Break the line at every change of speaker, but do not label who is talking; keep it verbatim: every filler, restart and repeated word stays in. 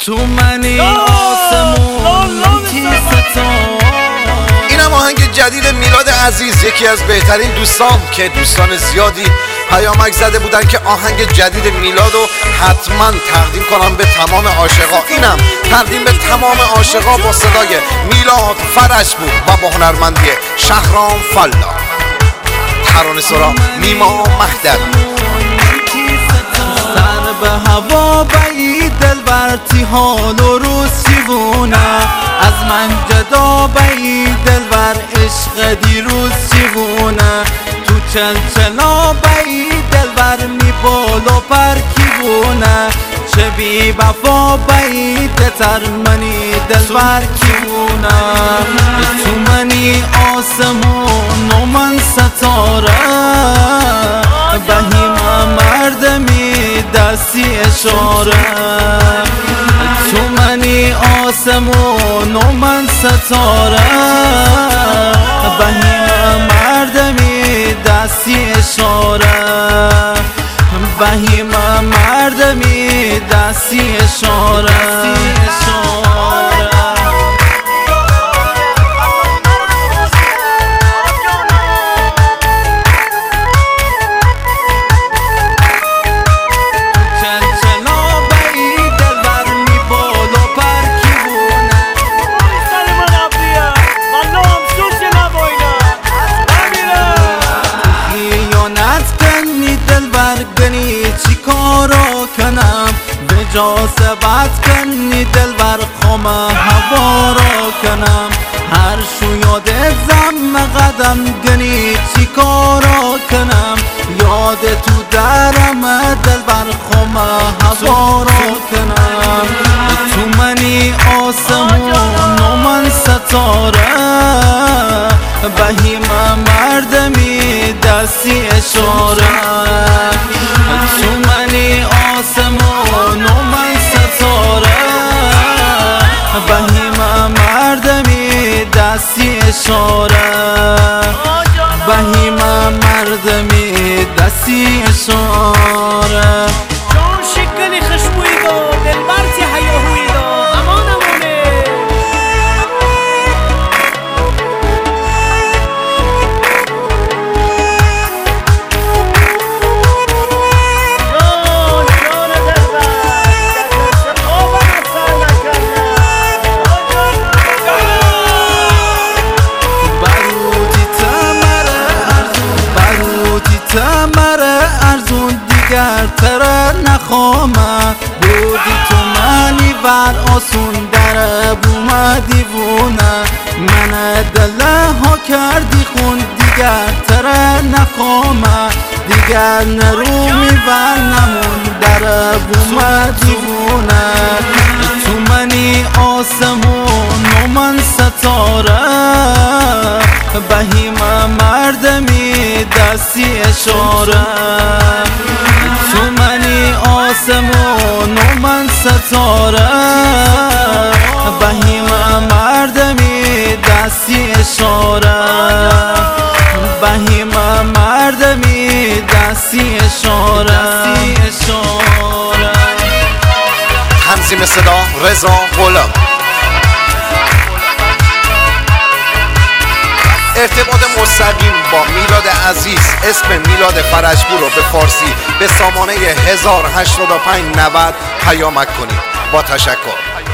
تو منی آسمون تیزتا.
اینم آهنگ جدید میلاد عزیز، یکی از بهترین دوستان که دوستان زیادی پیامک زده بودن که آهنگ جدید میلادو حتما تقدیم کنم به تمام عاشقا. اینم تقدیم به تمام عاشقا با صدای میلاد فرجپور و با هنرمندی شهرام فلا. ترانه سرا نیما مهدوی.
سر به هوا بی دلبرتی حال و روز چیوونه، از من جدا بی دلبر عشق دیروز چیوونه، تو چلچلا بی دلبر می بالا پر کیوونه، چه بی وفا بی دتر منی دلبر کیوونه. تو منی آسمون و من ستاره، بهیم مردمی دستی اشاره. تو منی آسمون و من ستاره، بهیم مردمی دستی اشاره، بهیم مردمی دستی اشاره. چی کارو کنم به جا ثبت کنی دلبر خامه هوا را کنم، هر شو یاد زم قدم گنی چی کارو کنم، یاد تو درم دلبر خامه هوا را کنم. تو منی آسمون و من ستاره، بهیم مردمی دستی اشاره. تو منی آسمون و من ستاره، بهیم مردمی دستی اشاره، بهیم مردمی دستی اشاره.
جان شکلی خشبوی دا دلبرتی حیاهوی دا امانمونه.
دیگر تره نخوامه بودی تو منی بر آسون در بومه دیوونه، من دله ها کردی خون دیگر تره نخوامه، دیگر نرومی بر نمون در بومه دیوونه. تو منی آسمون و من ستاره، بهیم مردمی دستی اشاره. تو منی آسمون و من ستاره، بهیم مردمی دستی اشاره، بهیم مردمی دستی اشاره.
تنظیم صدا رضا غلام. ارتباط مستقیم با میلاد عزیز اسم میلاد فرجپور رو به فارسی به سامانه هزار و هشتاد و پنج نود پیامک کنید. با تشکر.